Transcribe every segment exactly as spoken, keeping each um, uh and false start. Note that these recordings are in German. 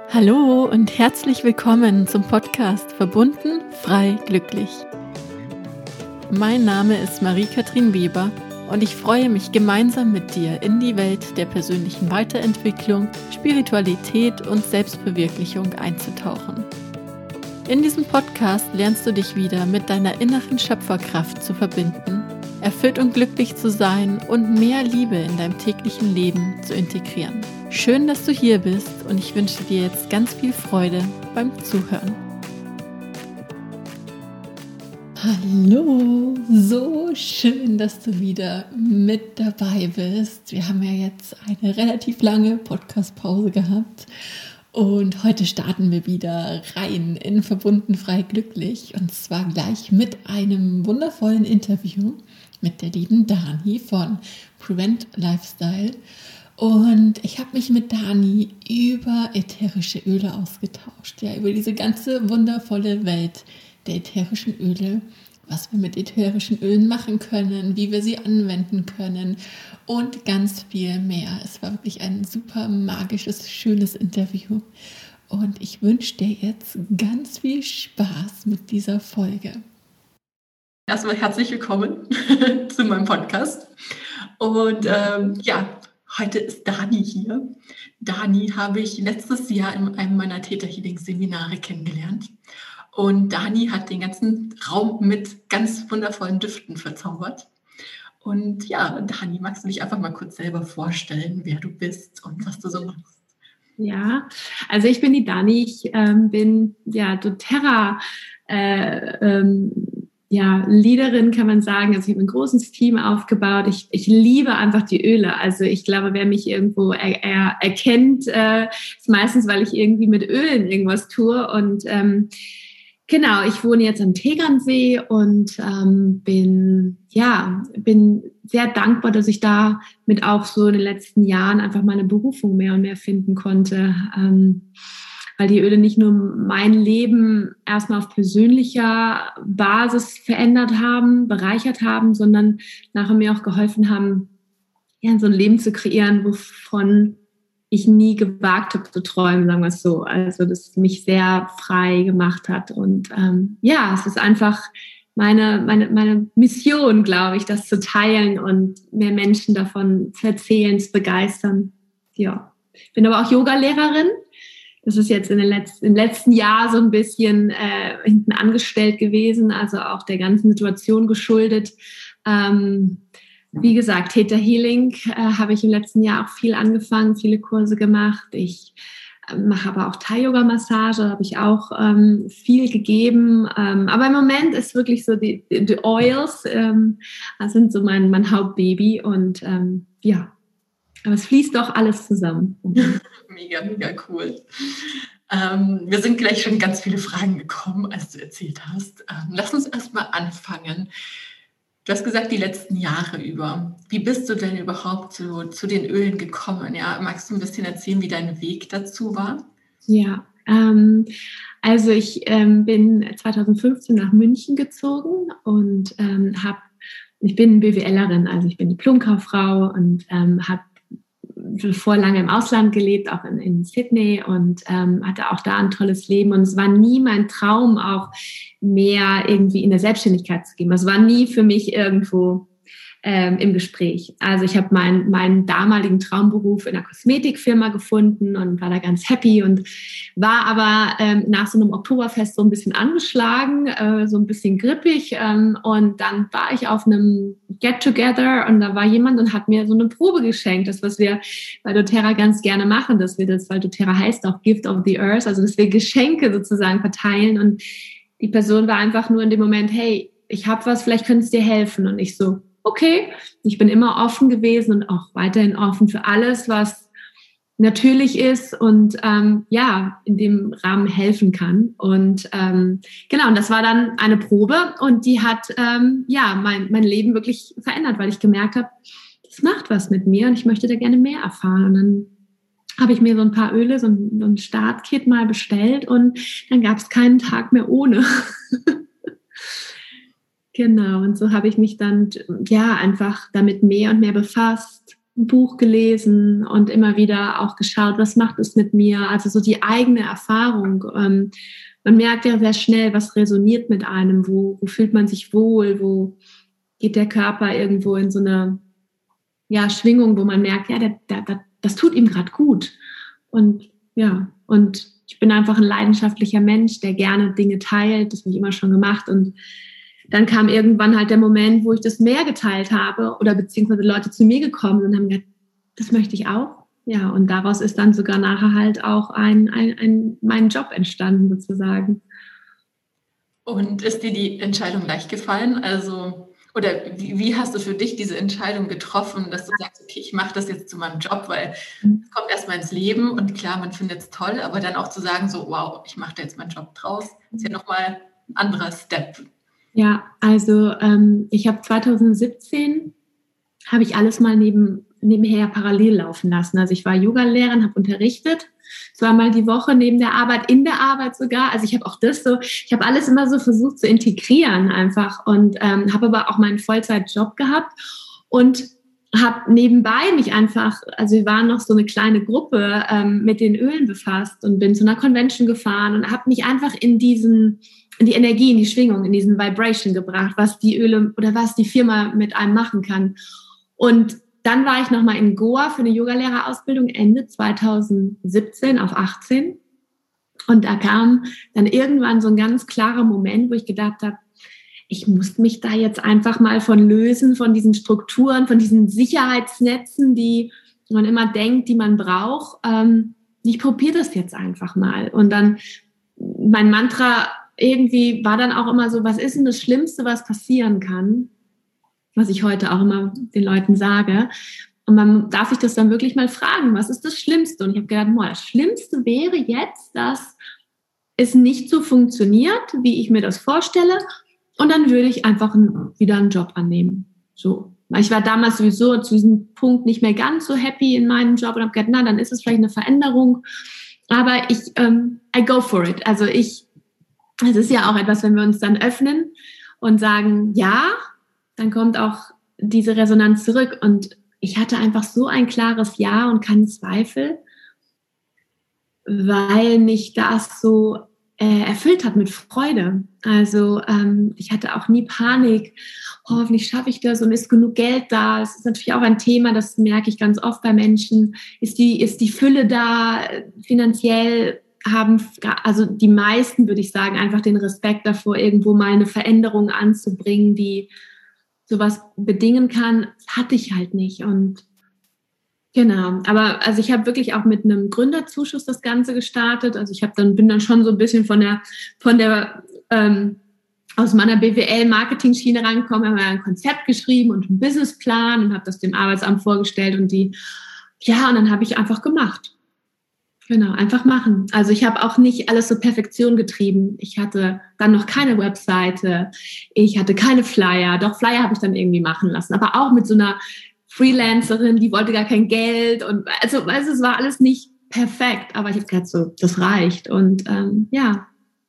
Hallo und herzlich willkommen zum Podcast Verbunden, frei, glücklich. Mein Name ist Marie-Kathrin Weber und ich freue mich, gemeinsam mit dir in die Welt der persönlichen Weiterentwicklung, Spiritualität und Selbstverwirklichung einzutauchen. In diesem Podcast lernst du dich wieder mit deiner inneren Schöpferkraft zu verbinden, erfüllt und glücklich zu sein und mehr Liebe in deinem täglichen Leben zu integrieren. Schön, dass du hier bist und ich wünsche dir jetzt ganz viel Freude beim Zuhören. Hallo, so schön, dass du wieder mit dabei bist. Wir haben ja jetzt eine relativ lange Podcast-Pause gehabt und heute starten wir wieder rein in Verbunden, frei, glücklich und zwar gleich mit einem wundervollen Interview mit der lieben Dani von Prevent Lifestyle. Und ich habe mich mit Dani über ätherische Öle ausgetauscht, ja, über diese ganze wundervolle Welt der ätherischen Öle, was wir mit ätherischen Ölen machen können, wie wir sie anwenden können und ganz viel mehr. Es war wirklich ein super magisches, schönes Interview und ich wünsche dir jetzt ganz viel Spaß mit dieser Folge. Erstmal herzlich willkommen zu meinem Podcast und ähm, ja, heute ist Dani hier. Dani habe ich letztes Jahr in einem meiner Theta Healing Seminare kennengelernt. Und Dani hat den ganzen Raum mit ganz wundervollen Düften verzaubert. Und ja, Dani, magst du dich einfach mal kurz selber vorstellen, wer du bist und was du so machst? Ja, also ich bin die Dani. Ich ähm, bin ja doTERRA äh, ähm, ja, Leaderin kann man sagen. Also ich habe ein großes Team aufgebaut. Ich, ich liebe einfach die Öle. Also ich glaube, wer mich irgendwo er, er, erkennt, äh, ist meistens, weil ich irgendwie mit Ölen irgendwas tue. Und ähm, genau, ich wohne jetzt am Tegernsee und ähm, bin ja bin sehr dankbar, dass ich da mit auch so in den letzten Jahren einfach meine Berufung mehr und mehr finden konnte. Ähm, weil die Öle nicht nur mein Leben erstmal auf persönlicher Basis verändert haben, bereichert haben, sondern nachher mir auch geholfen haben, ja, so ein Leben zu kreieren, wovon ich nie gewagt habe zu träumen, sagen wir es so. Also das mich sehr frei gemacht hat. Und ähm, ja, es ist einfach meine, meine, meine Mission, glaube ich, das zu teilen und mehr Menschen davon zu erzählen, zu begeistern. Ja, ich bin aber auch Yoga-Lehrerin. Das ist jetzt in den letzten, im letzten Jahr so ein bisschen äh, hinten angestellt gewesen, also auch der ganzen Situation geschuldet. Ähm, wie gesagt, Theta Healing äh, habe ich im letzten Jahr auch viel angefangen, viele Kurse gemacht. Ich äh, mache aber auch Thai-Yoga-Massage, habe ich auch ähm, viel gegeben. Ähm, aber im Moment ist wirklich so die, die Oils, ähm, das sind so mein, mein Hauptbaby und ähm, ja, aber es fließt doch alles zusammen. Mega, mega cool. Ähm, wir sind gleich schon ganz viele Fragen gekommen, als du erzählt hast. Ähm, lass uns erstmal anfangen. Du hast gesagt, die letzten Jahre über. Wie bist du denn überhaupt zu, zu den Ölen gekommen? Ja, magst du ein bisschen erzählen, wie dein Weg dazu war? Ja, ähm, also ich ähm, bin zweitausendfünfzehn nach München gezogen und ähm, habe, ich bin BWLerin, also ich bin Diplomkauffrau und ähm, habe vor lange im Ausland gelebt, auch in, in Sydney und ähm, hatte auch da ein tolles Leben und es war nie mein Traum, auch mehr irgendwie in der Selbstständigkeit zu gehen. Es war nie für mich irgendwo ähm, im Gespräch. Also ich habe meinen meinen damaligen Traumberuf in einer Kosmetikfirma gefunden und war da ganz happy und war aber ähm, nach so einem Oktoberfest so ein bisschen angeschlagen, äh, so ein bisschen grippig ähm, und dann war ich auf einem Get-Together und da war jemand und hat mir so eine Probe geschenkt, das, was wir bei doTERRA ganz gerne machen, dass wir das, weil doTERRA heißt auch Gift of the Earth, also dass wir Geschenke sozusagen verteilen und die Person war einfach nur in dem Moment, hey, ich habe was, vielleicht könnte es dir helfen und ich so, okay, ich bin immer offen gewesen und auch weiterhin offen für alles, was natürlich ist und ähm, ja, in dem Rahmen helfen kann. Und ähm, genau, und das war dann eine Probe und die hat ähm, ja mein, mein Leben wirklich verändert, weil ich gemerkt habe, das macht was mit mir und ich möchte da gerne mehr erfahren. Und dann habe ich mir so ein paar Öle, so ein, so ein Startkit mal bestellt und dann gab es keinen Tag mehr ohne. Genau, und so habe ich mich dann ja einfach damit mehr und mehr befasst, ein Buch gelesen und immer wieder auch geschaut, was macht es mit mir? Also so die eigene Erfahrung. Ähm, man merkt ja sehr schnell, was resoniert mit einem, wo, wo fühlt man sich wohl, wo geht der Körper irgendwo in so eine ja, Schwingung, wo man merkt, ja, der, der, der, das tut ihm gerade gut. Und ja, und ich bin einfach ein leidenschaftlicher Mensch, der gerne Dinge teilt. Das habe ich immer schon gemacht. Und dann kam irgendwann halt der Moment, wo ich das mehr geteilt habe oder beziehungsweise Leute zu mir gekommen und haben gesagt, das möchte ich auch. Ja, und daraus ist dann sogar nachher halt auch ein, ein, ein, mein Job entstanden sozusagen. Und ist dir die Entscheidung leicht gefallen? Also, oder wie, wie hast du für dich diese Entscheidung getroffen, dass du sagst, okay, ich mache das jetzt zu meinem Job, weil es kommt erstmal ins Leben und klar, man findet es toll, aber dann auch zu sagen, so, wow, ich mache da jetzt meinen Job draus, ist ja nochmal ein anderer Step. Ja, also ähm, ich habe zwanzig siebzehn, habe ich alles mal neben, nebenher parallel laufen lassen. Also ich war Yoga-Lehrerin, habe unterrichtet, zweimal die Woche neben der Arbeit, in der Arbeit sogar. Also ich habe auch das so, ich habe alles immer so versucht zu integrieren einfach und ähm, habe aber auch meinen Vollzeitjob gehabt und habe nebenbei mich einfach, also wir waren noch so eine kleine Gruppe ähm, mit den Ölen befasst und bin zu einer Convention gefahren und habe mich einfach in diesen in die Energie, in die Schwingung, in diesen Vibration gebracht, was die Öle oder was die Firma mit einem machen kann. Und dann war ich nochmal in Goa für eine Yogalehrerausbildung Ende zwanzig siebzehn auf achtzehn. Und da kam dann irgendwann so ein ganz klarer Moment, wo ich gedacht habe, ich muss mich da jetzt einfach mal von lösen, von diesen Strukturen, von diesen Sicherheitsnetzen, die man immer denkt, die man braucht. Ich probiere das jetzt einfach mal. Und dann mein Mantra irgendwie war dann auch immer so, was ist denn das Schlimmste, was passieren kann? Was ich heute auch immer den Leuten sage. Und man darf sich das dann wirklich mal fragen, was ist das Schlimmste? Und ich habe gedacht, boah, das Schlimmste wäre jetzt, dass es nicht so funktioniert, wie ich mir das vorstelle. Und dann würde ich einfach wieder einen Job annehmen. So. Ich war damals sowieso zu diesem Punkt nicht mehr ganz so happy in meinem Job und habe gedacht, na, dann ist es vielleicht eine Veränderung. Aber ich, ähm, I go for it. Also ich, es ist ja auch etwas, wenn wir uns dann öffnen und sagen, ja, dann kommt auch diese Resonanz zurück. Und ich hatte einfach so ein klares Ja und keinen Zweifel, weil mich das so äh, erfüllt hat mit Freude. Also ähm, ich hatte auch nie Panik, oh, hoffentlich schaffe ich das und ist genug Geld da. Das ist natürlich auch ein Thema, das merke ich ganz oft bei Menschen. Ist die, ist die Fülle da finanziell? Haben, also die meisten, würde ich sagen, einfach den Respekt davor, irgendwo mal eine Veränderung anzubringen, die sowas bedingen kann, hatte ich halt nicht. Und genau, aber also ich habe wirklich auch mit einem Gründerzuschuss das Ganze gestartet. Also ich habe dann bin dann schon so ein bisschen von der von der ähm, aus meiner B W L-Marketing-Schiene rangekommen, habe ein Konzept geschrieben und einen Businessplan und habe das dem Arbeitsamt vorgestellt und die ja und dann habe ich einfach gemacht. Genau, einfach machen. Also ich habe auch nicht alles so Perfektion getrieben. Ich hatte dann noch keine Webseite, ich hatte keine Flyer. Doch Flyer habe ich dann irgendwie machen lassen, aber auch mit so einer Freelancerin, die wollte gar kein Geld und also, also es war alles nicht perfekt, aber ich habe gedacht so, das reicht und ähm, ja.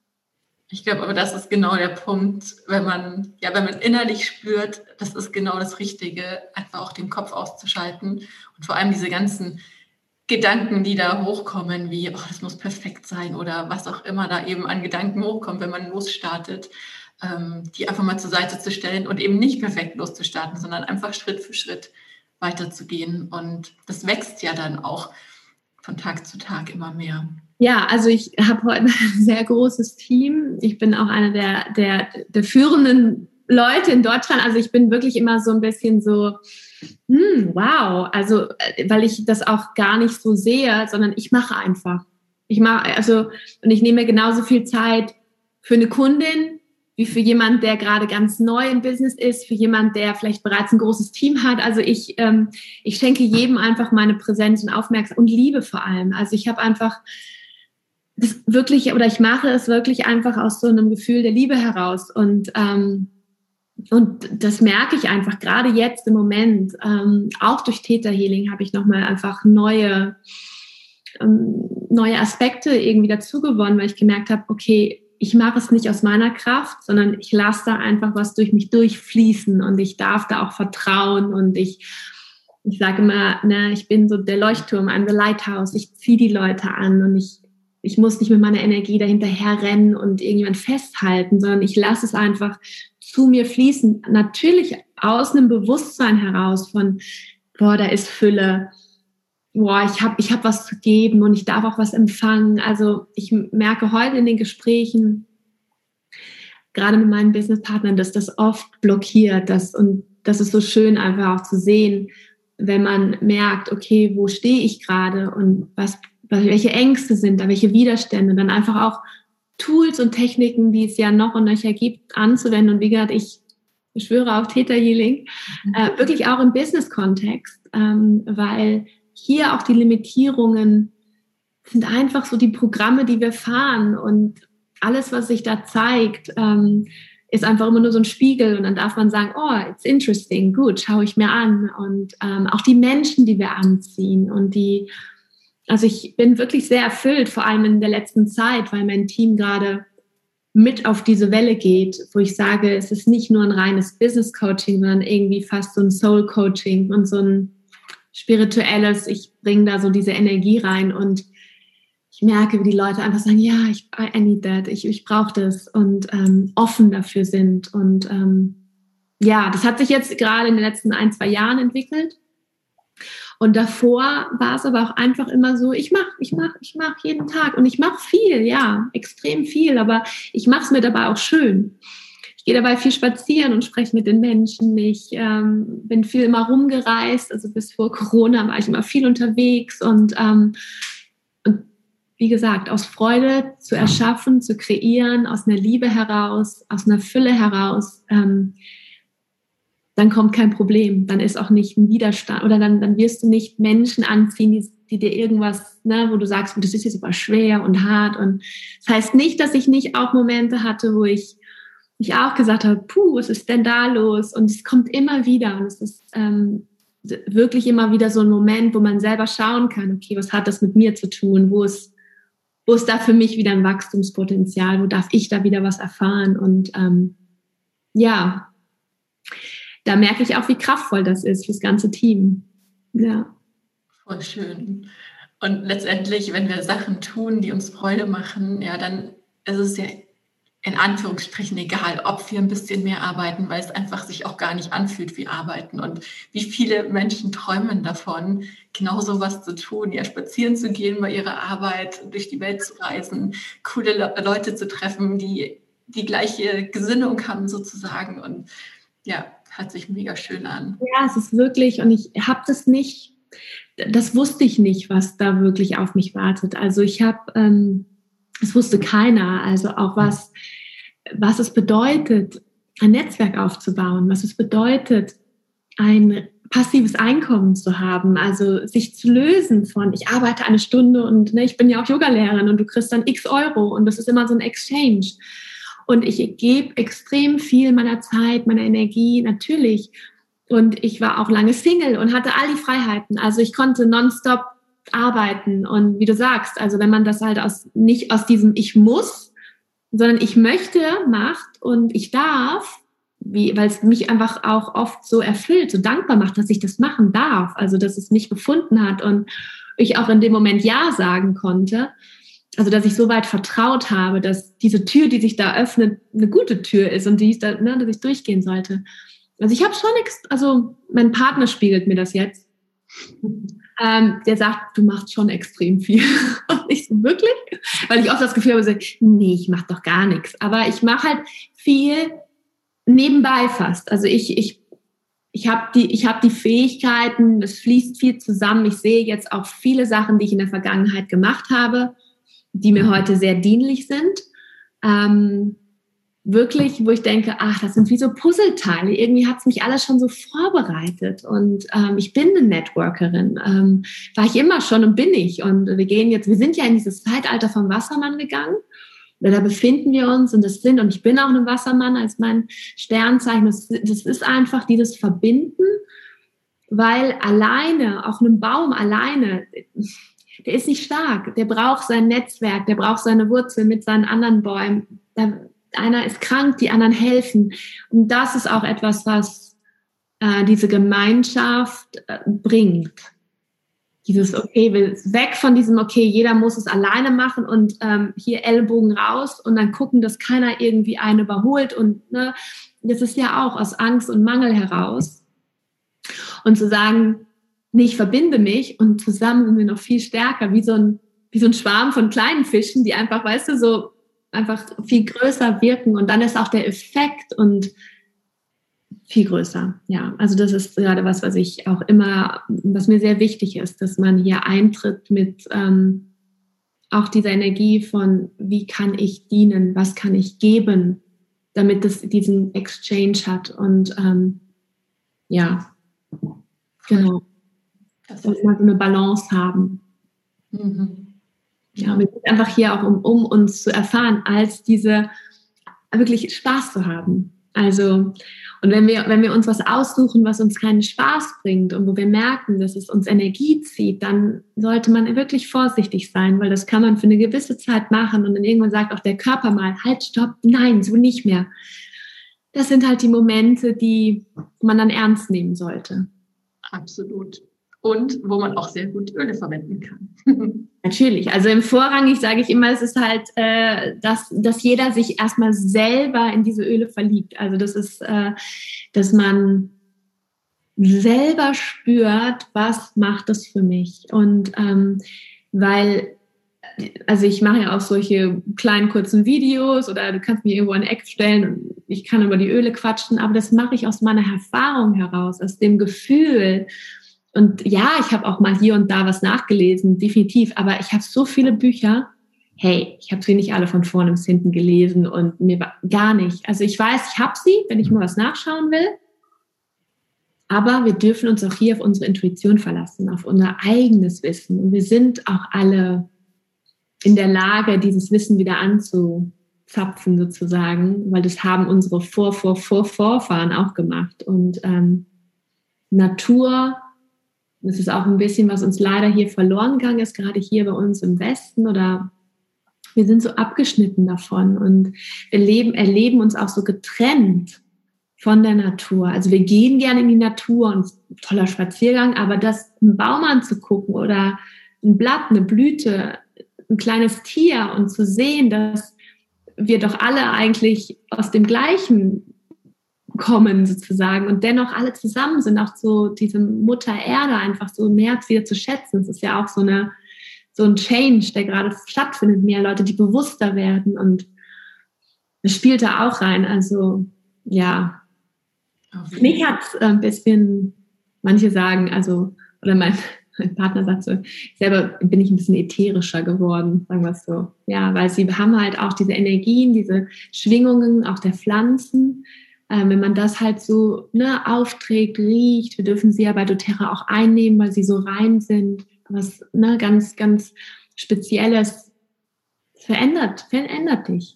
Ich glaube, aber das ist genau der Punkt, wenn man ja, wenn man innerlich spürt, das ist genau das Richtige, einfach auch den Kopf auszuschalten und vor allem diese ganzen Gedanken, die da hochkommen, wie, oh, das muss perfekt sein oder was auch immer da eben an Gedanken hochkommt, wenn man losstartet, ähm, die einfach mal zur Seite zu stellen und eben nicht perfekt loszustarten, sondern einfach Schritt für Schritt weiterzugehen. Und das wächst ja dann auch von Tag zu Tag immer mehr. Ja, also ich habe heute ein sehr großes Team. Ich bin auch eine der, der, der führenden Leute in Deutschland. Also ich bin wirklich immer so ein bisschen so, hm, wow, also weil ich das auch gar nicht so sehe, sondern ich mache einfach. Ich mache, also, und ich nehme mir genauso viel Zeit für eine Kundin, wie für jemand, der gerade ganz neu im Business ist, für jemand, der vielleicht bereits ein großes Team hat. Also ich, ähm, ich schenke jedem einfach meine Präsenz und Aufmerksamkeit und Liebe vor allem. Also ich habe einfach das wirklich, oder ich mache es wirklich einfach aus so einem Gefühl der Liebe heraus. Und ähm, Und das merke ich einfach, gerade jetzt im Moment, ähm, auch durch Theta Healing habe ich nochmal einfach neue, ähm, neue Aspekte irgendwie dazu gewonnen, weil ich gemerkt habe, okay, ich mache es nicht aus meiner Kraft, sondern ich lasse da einfach was durch mich durchfließen und ich darf da auch vertrauen und ich ich sage immer, ne, ich bin so der Leuchtturm, I'm the lighthouse, ich ziehe die Leute an und ich, ich muss nicht mit meiner Energie dahinterher rennen und irgendjemand festhalten, sondern ich lasse es einfach zu mir fließen. Natürlich aus einem Bewusstsein heraus von, boah, da ist Fülle, boah, ich habe ich hab was zu geben und ich darf auch was empfangen. Also ich merke heute in den Gesprächen, gerade mit meinen Businesspartnern, dass das oft blockiert. Das, und das ist so schön einfach auch zu sehen, wenn man merkt, okay, wo stehe ich gerade und was, welche Ängste sind da, welche Widerstände, dann einfach auch Tools und Techniken, die es ja noch und nöcher gibt, anzuwenden. Und wie gesagt, ich schwöre auf Theta Healing, mhm. äh, wirklich auch im Business-Kontext, ähm, weil hier auch die Limitierungen sind einfach so die Programme, die wir fahren, und alles, was sich da zeigt, ähm, ist einfach immer nur so ein Spiegel, und dann darf man sagen, oh, it's interesting, gut, schaue ich mir an. Und ähm, auch die Menschen, die wir anziehen und die, also ich bin wirklich sehr erfüllt, vor allem in der letzten Zeit, weil mein Team gerade mit auf diese Welle geht, wo ich sage, es ist nicht nur ein reines Business-Coaching, sondern irgendwie fast so ein Soul-Coaching und so ein spirituelles, ich bringe da so diese Energie rein, und ich merke, wie die Leute einfach sagen, ja, ich, I need that, ich, ich brauche das, und ähm, offen dafür sind. Und ähm, ja, das hat sich jetzt gerade in den letzten ein, zwei Jahren entwickelt. Und davor war es aber auch einfach immer so, ich mache, ich mache, ich mache jeden Tag, und ich mache viel, ja, extrem viel, aber ich mache es mir dabei auch schön. Ich gehe dabei viel spazieren und spreche mit den Menschen. Ich ähm, bin viel immer rumgereist, also bis vor Corona war ich immer viel unterwegs, und ähm, wie gesagt, aus Freude zu erschaffen, zu kreieren, aus einer Liebe heraus, aus einer Fülle heraus, ähm, dann kommt kein Problem. Dann ist auch nicht ein Widerstand, oder dann, dann wirst du nicht Menschen anziehen, die, die dir irgendwas, ne, wo du sagst, das ist jetzt aber schwer und hart. Und das heißt nicht, dass ich nicht auch Momente hatte, wo ich mich auch gesagt habe, puh, was ist denn da los? Und es kommt immer wieder, und es ist ähm, wirklich immer wieder so ein Moment, wo man selber schauen kann, okay, was hat das mit mir zu tun? Wo ist Wo ist da für mich wieder ein Wachstumspotenzial? Wo darf ich da wieder was erfahren? Und ähm, ja, da merke ich auch, wie kraftvoll das ist fürs ganze Team. Ja. Voll schön. Und letztendlich, wenn wir Sachen tun, die uns Freude machen, ja, dann ist es ja in Anführungsstrichen egal, ob wir ein bisschen mehr arbeiten, weil es einfach sich auch gar nicht anfühlt wie Arbeiten. Und wie viele Menschen träumen davon, genau so was zu tun, ja, spazieren zu gehen bei ihrer Arbeit, durch die Welt zu reisen, coole Le- Leute zu treffen, die die gleiche Gesinnung haben sozusagen. Und ja, hört sich mega schön an. Ja, es ist wirklich, und ich habe das nicht, das wusste ich nicht, was da wirklich auf mich wartet. Also ich habe, ähm, das wusste keiner, also auch was, was es bedeutet, ein Netzwerk aufzubauen, was es bedeutet, ein passives Einkommen zu haben, also sich zu lösen von, ich arbeite eine Stunde und ne, ich bin ja auch Yogalehrerin und du kriegst dann x Euro, und das ist immer so ein Exchange. Und ich gebe extrem viel meiner Zeit, meiner Energie, natürlich. Und ich war auch lange Single und hatte all die Freiheiten. Also ich konnte nonstop arbeiten, und wie du sagst, also wenn man das halt aus, nicht aus diesem Ich muss, sondern ich möchte macht und ich darf, wie, weil es mich einfach auch oft so erfüllt, so dankbar macht, dass ich das machen darf, also dass es mich gefunden hat und ich auch in dem Moment Ja sagen konnte, also dass ich so weit vertraut habe, dass diese Tür, die sich da öffnet, eine gute Tür ist und die ist da, ne, dass ich durchgehen sollte. Also ich habe schon, ex- also mein Partner spiegelt mir das jetzt. Ähm, der sagt, du machst schon extrem viel. Und ich so, wirklich? Weil ich oft das Gefühl habe, so, nee, ich mache doch gar nichts. Aber ich mache halt viel nebenbei fast. Also ich, ich, ich habe die, ich hab die Fähigkeiten, es fließt viel zusammen. Ich sehe jetzt auch viele Sachen, die ich in der Vergangenheit gemacht habe, die mir heute sehr dienlich sind. Ähm, wirklich, wo ich denke, ach, das sind wie so Puzzleteile. Irgendwie hat es mich alles schon so vorbereitet. Und ähm, ich bin eine Networkerin. Ähm, war ich immer schon und bin ich. Und wir gehen jetzt, wir sind ja in dieses Zeitalter vom Wassermann gegangen. Da befinden wir uns, und das sind, und ich bin auch ein Wassermann als mein Sternzeichen. Das, das ist einfach dieses Verbinden, weil alleine, auch ein Baum alleine, der ist nicht stark. Der braucht sein Netzwerk, der braucht seine Wurzel mit seinen anderen Bäumen. Da, einer ist krank, die anderen helfen. Und das ist auch etwas, was äh, diese Gemeinschaft äh, bringt. Dieses, okay, wir weg von diesem, okay, jeder muss es alleine machen und ähm, hier Ellbogen raus und dann gucken, dass keiner irgendwie einen überholt. Und ne, das ist ja auch aus Angst und Mangel heraus. Und zu sagen, nee, ich verbinde mich und zusammen sind wir noch viel stärker, wie so ein, wie so ein Schwarm von kleinen Fischen, die einfach, weißt du, so einfach viel größer wirken. Und dann ist auch der Effekt und viel größer, ja. Also das ist gerade was, was ich auch immer, was mir sehr wichtig ist, dass man hier eintritt mit ähm, auch dieser Energie von, wie kann ich dienen, was kann ich geben, damit es diesen Exchange hat und ähm, ja, genau. Dass wir so eine Balance haben. Mhm. Ja, wir sind einfach hier auch, um, um uns zu erfahren, als diese wirklich Spaß zu haben. Also, und wenn wir, wenn wir uns was aussuchen, was uns keinen Spaß bringt und wo wir merken, dass es uns Energie zieht, dann sollte man wirklich vorsichtig sein, weil das kann man für eine gewisse Zeit machen und dann irgendwann sagt auch der Körper mal, halt, stopp, nein, so nicht mehr. Das sind halt die Momente, die man dann ernst nehmen sollte. Absolut. Und wo man auch sehr gut Öle verwenden kann. Natürlich. Also im Vorrangig sage ich immer, es ist halt, äh, dass, dass jeder sich erstmal selber in diese Öle verliebt. Also das ist, äh, dass man selber spürt, was macht das für mich. Und ähm, weil, also ich mache ja auch solche kleinen, kurzen Videos oder du kannst mich irgendwo in eine Ecke stellen und ich kann über die Öle quatschen, aber das mache ich aus meiner Erfahrung heraus, aus dem Gefühl. Und ja, ich habe auch mal hier und da was nachgelesen, definitiv. Aber ich habe so viele Bücher. Hey, ich habe sie nicht alle von vorne bis hinten gelesen und mir war gar nicht. Also ich weiß, ich habe sie, wenn ich mal was nachschauen will. Aber wir dürfen uns auch hier auf unsere Intuition verlassen, auf unser eigenes Wissen. Und wir sind auch alle in der Lage, dieses Wissen wieder anzuzapfen sozusagen, weil das haben unsere Vor, Vor, Vor, Vorfahren auch gemacht. Und ähm, Natur, das ist auch ein bisschen, was uns leider hier verloren gegangen ist, gerade hier bei uns im Westen, oder wir sind so abgeschnitten davon und wir leben, erleben uns auch so getrennt von der Natur. Also wir gehen gerne in die Natur und toller Spaziergang, aber das, einen Baum anzugucken oder ein Blatt, eine Blüte, ein kleines Tier und zu sehen, dass wir doch alle eigentlich aus dem Gleichen kommen sozusagen und dennoch alle zusammen sind, auch so diese Mutter Erde einfach so mehr wieder zu schätzen. Es ist ja auch so eine so ein Change, der gerade stattfindet, mehr Leute, die bewusster werden und das spielt da auch rein. Also ja, okay. Mich hat es ein bisschen, manche sagen, also oder mein, mein Partner sagt so, selber bin ich ein bisschen ätherischer geworden, sagen wir es so. Ja, weil sie haben halt auch diese Energien, diese Schwingungen auch der Pflanzen. Ähm, wenn man das halt so ne, aufträgt, riecht, wir dürfen sie ja bei doTERRA auch einnehmen, weil sie so rein sind, was ne, ganz, ganz Spezielles verändert, verändert dich.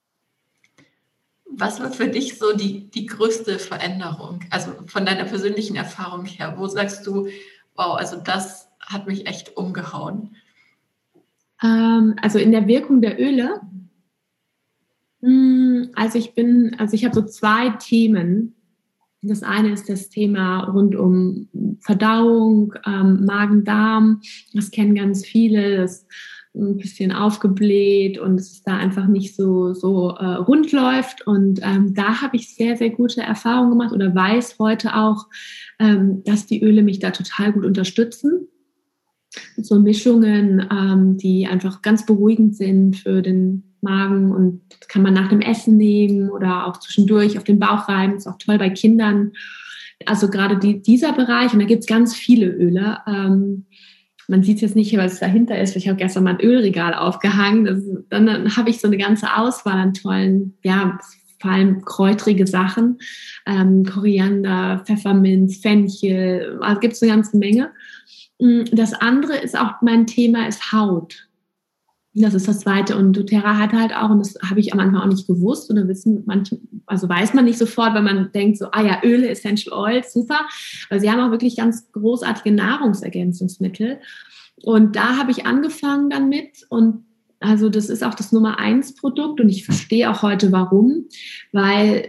Was war für dich so die, die größte Veränderung, also von deiner persönlichen Erfahrung her? Wo sagst du, wow, also das hat mich echt umgehauen? Ähm, also in der Wirkung der Öle, Also ich bin, also ich habe so zwei Themen. Das eine ist das Thema rund um Verdauung, ähm, Magen-Darm. Das kennen ganz viele. Das ist ein bisschen aufgebläht und es ist da einfach nicht so so äh, rund läuft. Und ähm, da habe ich sehr, sehr gute Erfahrungen gemacht oder weiß heute auch, ähm, dass die Öle mich da total gut unterstützen. So Mischungen, ähm, die einfach ganz beruhigend sind für den Magen und das kann man nach dem Essen nehmen oder auch zwischendurch auf den Bauch reiben. Das ist auch toll bei Kindern. Also gerade die, dieser Bereich, und da gibt es ganz viele Öle. Ähm, man sieht es jetzt nicht, was dahinter ist. Ich habe gestern mal ein Ölregal aufgehangen. Das, dann, dann habe ich so eine ganze Auswahl an tollen, ja, vor allem kräutrige Sachen. Ähm, Koriander, Pfefferminz, Fenchel, also gibt es eine ganze Menge. Das andere ist auch, mein Thema ist Haut. Das ist das Zweite. Und doTERRA hat halt auch, und das habe ich am Anfang auch nicht gewusst, oder wissen manche, also weiß man nicht sofort, weil man denkt so, ah ja, Öle, Essential Oils, super. Aber sie haben auch wirklich ganz großartige Nahrungsergänzungsmittel. Und da habe ich angefangen dann mit. Und also das ist auch das Nummer eins Produkt. Und ich verstehe auch heute, warum. Weil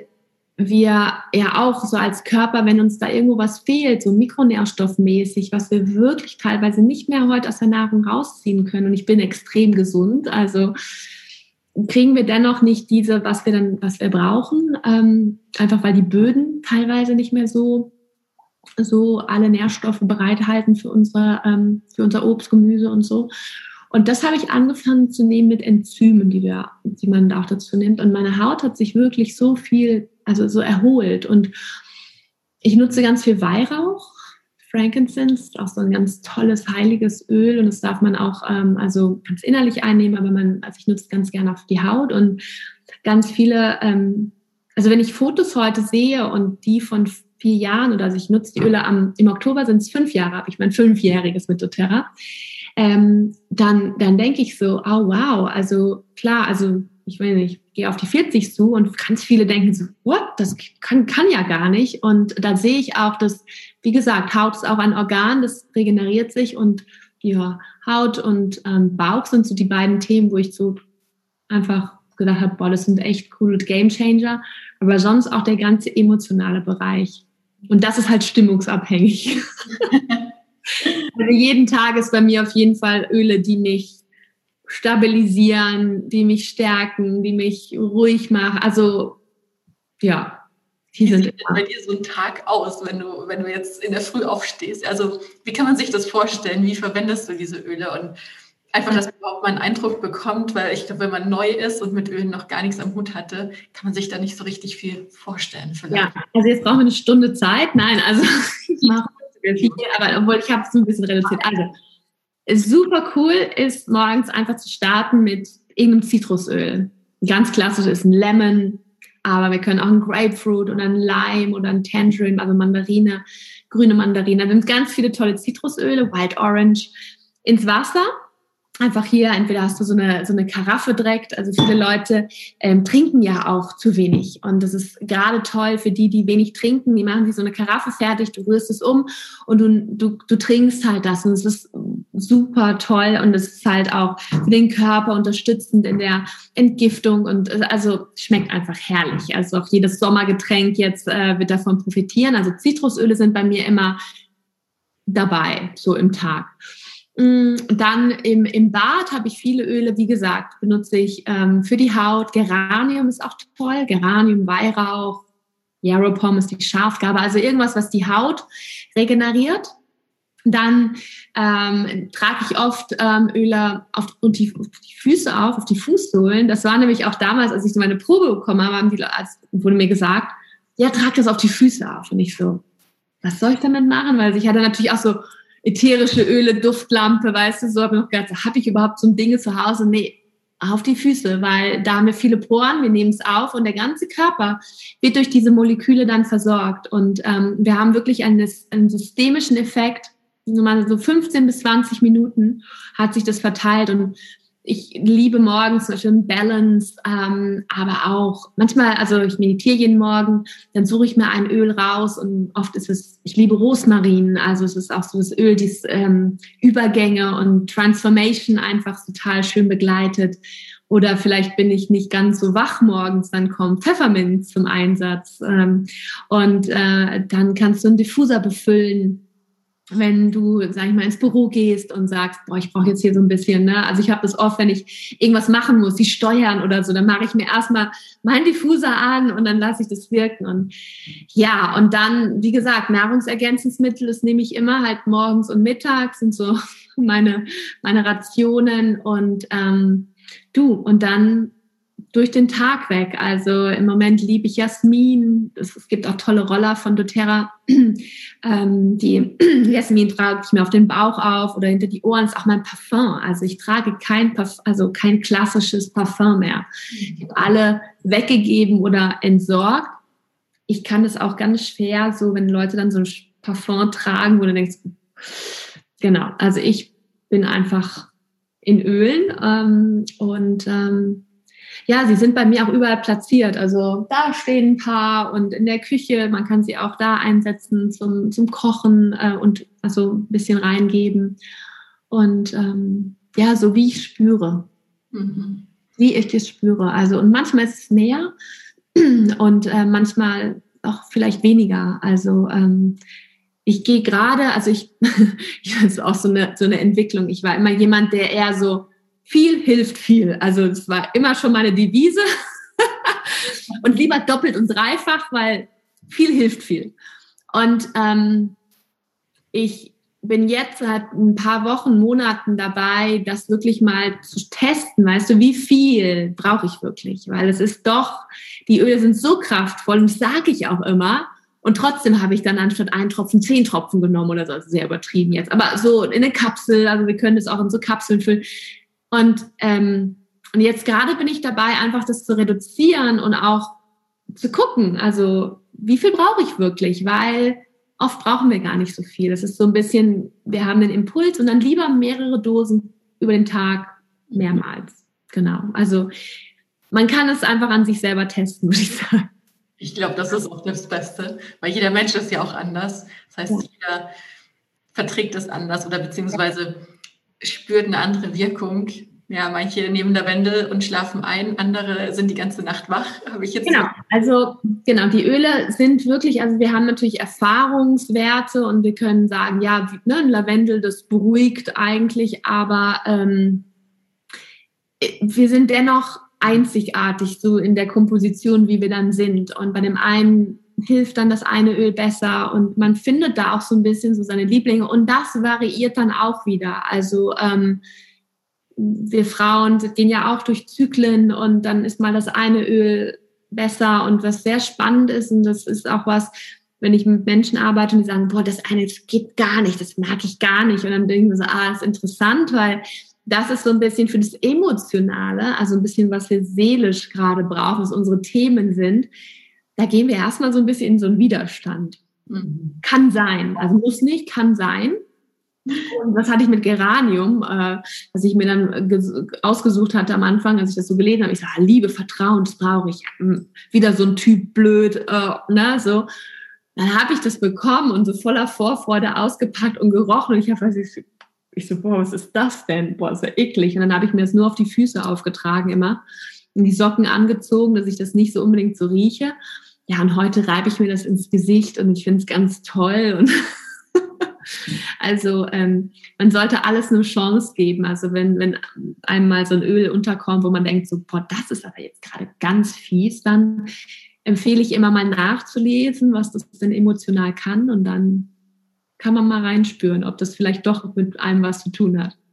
wir ja auch so als Körper, wenn uns da irgendwo was fehlt, so mikronährstoffmäßig, was wir wirklich teilweise nicht mehr heute aus der Nahrung rausziehen können, und ich bin extrem gesund, also kriegen wir dennoch nicht diese, was wir dann, was wir brauchen, ähm, einfach weil die Böden teilweise nicht mehr so, so alle Nährstoffe bereithalten für unsere, ähm, für unser Obst, Gemüse und so. Und das habe ich angefangen zu nehmen mit Enzymen, die wir, die man da auch dazu nimmt. Und meine Haut hat sich wirklich so viel, also so erholt. Und ich nutze ganz viel Weihrauch, Frankincense, auch so ein ganz tolles, heiliges Öl. Und das darf man auch, ähm, also ganz innerlich einnehmen, aber man, also ich nutze es ganz gerne auf die Haut. Und ganz viele, ähm, also wenn ich Fotos heute sehe und die von vier Jahren, oder also ich nutze die Öle am, im Oktober sind es fünf Jahre, habe ich mein Fünfjähriges mit doTERRA. Ähm, dann, dann denke ich so, oh wow, also klar, also ich weiß nicht, ich gehe auf die vierzig zu und ganz viele denken so, what, das kann, kann ja gar nicht. Und da sehe ich auch, dass, wie gesagt, Haut ist auch ein Organ, das regeneriert sich, und ja, Haut und ähm, Bauch sind so die beiden Themen, wo ich so einfach gedacht habe, boah, das sind echt coole Gamechanger, aber sonst auch der ganze emotionale Bereich. Und das ist halt stimmungsabhängig. Also jeden Tag ist bei mir auf jeden Fall Öle, die mich stabilisieren, die mich stärken, die mich ruhig machen. Also ja, die wie sind sieht denn bei dir so ein Tag aus, wenn du, wenn du jetzt in der Früh aufstehst? Also wie kann man sich das vorstellen? Wie verwendest du diese Öle? Und einfach, dass man überhaupt mal einen Eindruck bekommt, weil ich glaube, wenn man neu ist und mit Ölen noch gar nichts am Hut hatte, kann man sich da nicht so richtig viel vorstellen. Vielleicht. Ja, also jetzt brauchen wir eine Stunde Zeit. Nein, also ich mache viel, aber obwohl ich habe es ein bisschen reduziert. Also super cool ist, morgens einfach zu starten mit irgendeinem Zitrusöl. Ganz klassisch ist ein Lemon, aber wir können auch ein Grapefruit oder ein Lime oder ein Tangerine, also Mandarine, grüne Mandarine. Da sind ganz viele tolle Zitrusöle, Wild Orange, ins Wasser. Einfach hier, entweder hast du so eine, so eine Karaffe direkt, also viele Leute ähm, trinken ja auch zu wenig, und das ist gerade toll für die, die wenig trinken, die machen sich so eine Karaffe fertig, du rührst es um und du, du, du trinkst halt das, und es ist super toll, und es ist halt auch für den Körper unterstützend in der Entgiftung, und also schmeckt einfach herrlich, also auch jedes Sommergetränk jetzt äh, wird davon profitieren, also Zitrusöle sind bei mir immer dabei, so im Tag. Dann im, im Bad habe ich viele Öle, wie gesagt, benutze ich ähm, für die Haut. Geranium ist auch toll, Geranium, Weihrauch, Yarrow Pom ist die Schafgarbe, also irgendwas, was die Haut regeneriert. Dann ähm, trage ich oft ähm, Öle auf, und die, auf die Füße auf, auf die Fußsohlen. Das war nämlich auch damals, als ich so meine Probe bekommen habe, haben die, als, wurde mir gesagt, ja, trag das auf die Füße auf. Und ich so, was soll ich damit machen? Weil ich hatte natürlich auch so ätherische Öle, Duftlampe, weißt du, so habe ich noch gedacht, habe ich überhaupt so ein Ding zu Hause? Nee, auf die Füße, weil da haben wir viele Poren, wir nehmen es auf, und der ganze Körper wird durch diese Moleküle dann versorgt, und ähm, wir haben wirklich einen, einen systemischen Effekt, so fünfzehn bis zwanzig Minuten hat sich das verteilt, und ich liebe morgens zum Beispiel Balance, ähm, aber auch manchmal, also ich meditiere jeden Morgen, dann suche ich mir ein Öl raus, und oft ist es, ich liebe Rosmarin, also es ist auch so das Öl, das ähm, Übergänge und Transformation einfach total schön begleitet. Oder vielleicht bin ich nicht ganz so wach morgens, dann kommt Pfefferminz zum Einsatz, ähm, und äh, dann kannst du einen Diffuser befüllen, wenn du, sag ich mal, ins Büro gehst und sagst, boah, ich brauche jetzt hier so ein bisschen, ne? Also ich habe das oft, wenn ich irgendwas machen muss, die Steuern oder so, dann mache ich mir erstmal meinen Diffuser an und dann lasse ich das wirken. Und ja, und dann, wie gesagt, Nahrungsergänzungsmittel, das nehme ich immer halt morgens und mittags, sind so meine, meine Rationen, und ähm, du, und dann durch den Tag weg. Also im Moment liebe ich Jasmin. Es, es gibt auch tolle Roller von doTERRA. ähm, die Jasmin trage ich mir auf den Bauch auf oder hinter die Ohren. Das ist auch mein Parfum. Also ich trage kein Parf- also kein klassisches Parfum mehr. Ich habe alle weggegeben oder entsorgt. Ich kann das auch ganz schwer, so wenn Leute dann so ein Parfum tragen, wo du denkst, genau. Also ich bin einfach in Ölen ähm, und ähm, ja, sie sind bei mir auch überall platziert. Also da stehen ein paar, und in der Küche, man kann sie auch da einsetzen zum, zum Kochen äh, und also ein bisschen reingeben. Und ähm, ja, so wie ich spüre. Mhm. Wie ich das spüre. Also, und manchmal ist es mehr, und äh, manchmal auch vielleicht weniger. Also ähm, ich gehe gerade, also ich, ich das ist auch so eine, so eine Entwicklung. Ich war immer jemand, der eher so viel hilft viel. Also es war immer schon meine Devise und lieber doppelt und dreifach, weil viel hilft viel. Und ähm, ich bin jetzt seit ein paar Wochen, Monaten dabei, das wirklich mal zu testen. Weißt du, wie viel brauche ich wirklich? Weil es ist doch, die Öle sind so kraftvoll und das sage ich auch immer. Und trotzdem habe ich dann anstatt einen Tropfen zehn Tropfen genommen oder so. Also sehr übertrieben jetzt. Aber so in eine Kapsel, also wir können das auch in so Kapseln füllen. Und, ähm, und jetzt gerade bin ich dabei, einfach das zu reduzieren und auch zu gucken, also wie viel brauche ich wirklich? Weil oft brauchen wir gar nicht so viel. Das ist so ein bisschen, wir haben den Impuls und dann lieber mehrere Dosen über den Tag mehrmals. Genau. Also man kann es einfach an sich selber testen, würde ich sagen. Ich glaube, das ist auch das Beste, weil jeder Mensch ist ja auch anders. Das heißt, ja. jeder verträgt es anders oder beziehungsweise spürt eine andere Wirkung. Ja, manche nehmen Lavendel und schlafen ein, andere sind die ganze Nacht wach, habe ich jetzt. Genau, also genau, die Öle sind wirklich, also wir haben natürlich Erfahrungswerte und wir können sagen, ja, ne, ein Lavendel, das beruhigt eigentlich, aber ähm, wir sind dennoch einzigartig so in der Komposition, wie wir dann sind. Und bei dem einen hilft dann das eine Öl besser und man findet da auch so ein bisschen so seine Lieblinge und das variiert dann auch wieder. Also ähm, wir Frauen gehen ja auch durch Zyklen und dann ist mal das eine Öl besser und was sehr spannend ist und das ist auch was, wenn ich mit Menschen arbeite und die sagen, boah, das eine, das geht gar nicht, das mag ich gar nicht und dann denken wir so, ah, das ist interessant, weil das ist so ein bisschen für das Emotionale, also ein bisschen, was wir seelisch gerade brauchen, was unsere Themen sind, da gehen wir erstmal so ein bisschen in so einen Widerstand. Mhm. Kann sein, also muss nicht, kann sein. Und das hatte ich mit Geranium, äh, was ich mir dann ges- ausgesucht hatte am Anfang, als ich das so gelesen habe. Ich sage, Liebe, Vertrauen, das brauche ich. Wieder so ein Typ blöd, äh, ne, so. Dann habe ich das bekommen und so voller Vorfreude ausgepackt und gerochen. Und ich habe, ich, ich so, boah, was ist das denn? Boah, ist ja eklig. Und dann habe ich mir das nur auf die Füße aufgetragen immer und die Socken angezogen, dass ich das nicht so unbedingt so rieche. Ja, und heute reibe ich mir das ins Gesicht und ich finde es ganz toll und also ähm, man sollte alles eine Chance geben. Also wenn, wenn einem mal so ein Öl unterkommt, wo man denkt, so, boah, das ist aber jetzt gerade ganz fies, dann empfehle ich immer mal nachzulesen, was das denn emotional kann und dann kann man mal reinspüren, ob das vielleicht doch mit einem was zu tun hat.